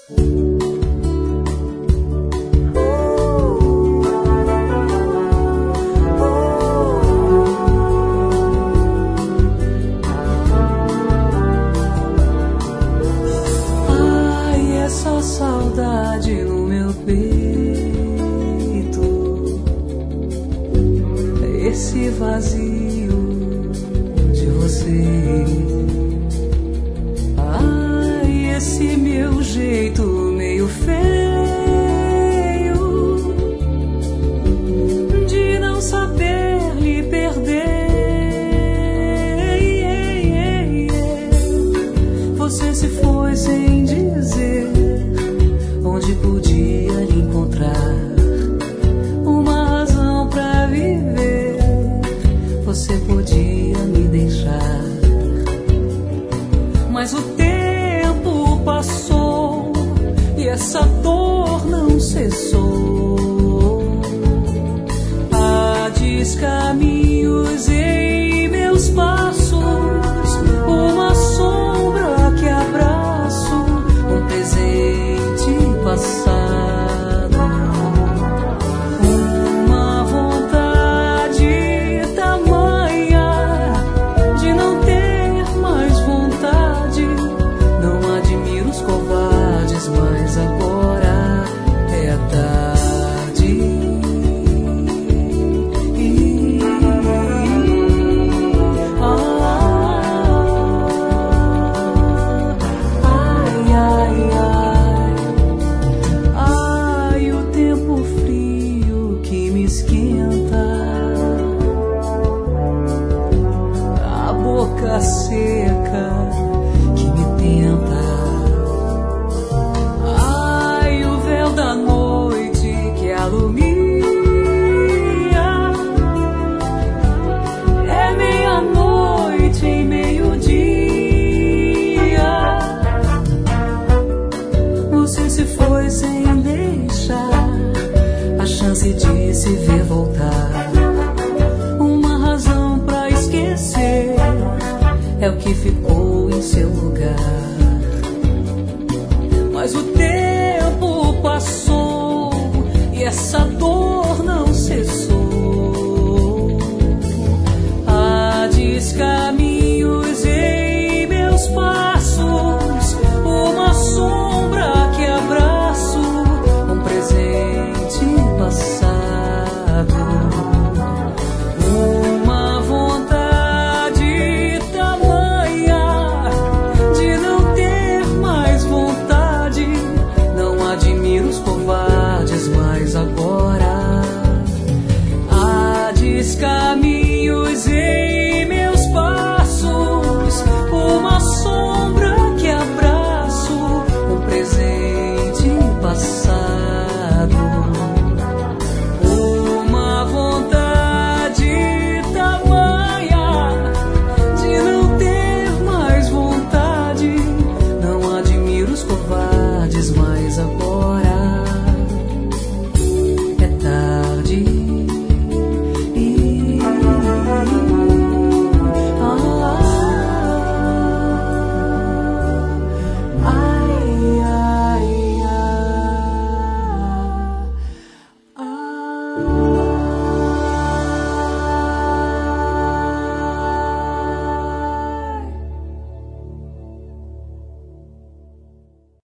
Saudade no meu peito, esse vazio de você. Ai, esse meu jeito meio feio de não saber lhe perder. Você se foi sem dizer onde podia lhe encontrar uma razão pra viver. Você podia me deixar, mas o tempo passou e essa dor não cessou. Há descaminhos em meus passos, uma sombra que abraço, um presente passado, uma vontade tamanha de não ter mais vontade. Não admiro os covardes, mas agora é tarde. Ai, ai, ai, o tempo frio que me esquenta, a boca seca que me tenta. Ai, o véu da noite que alumia, é meia-noite e meio-dia. Você se foi sem deixar a chance de se ver voltar, uma razão pra esquecer, é o que ficou em seu lugar. Mas o tempo passou e essa dor não cessou. Há descaminhos em meus passos, uma sombra que abraço, um presente passado, uma vontade tamanha de não ter mais vontade. Não admiro os covardes, mas agora há descaminhos em meus passos, uma sombra que abraço, um presente passado, uma vontade tamanha de não ter mais vontade. Não admiro os covardes, mas agora